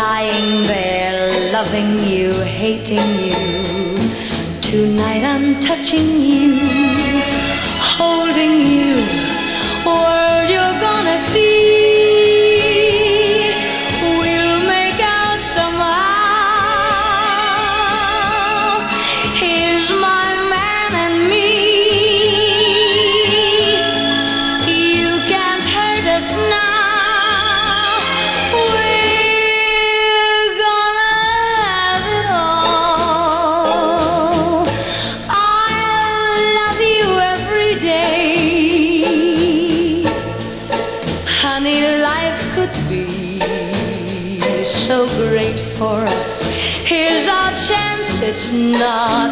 lying there, loving you, hating you. Tonight I'm touching you, holding you. World you're gonna see. We'll make out somehow. Here's my man and me. You can't hurt us now. We're gonna have it all. I'll love you every day. Honey, life could be so great for us. Here's our chance, it's not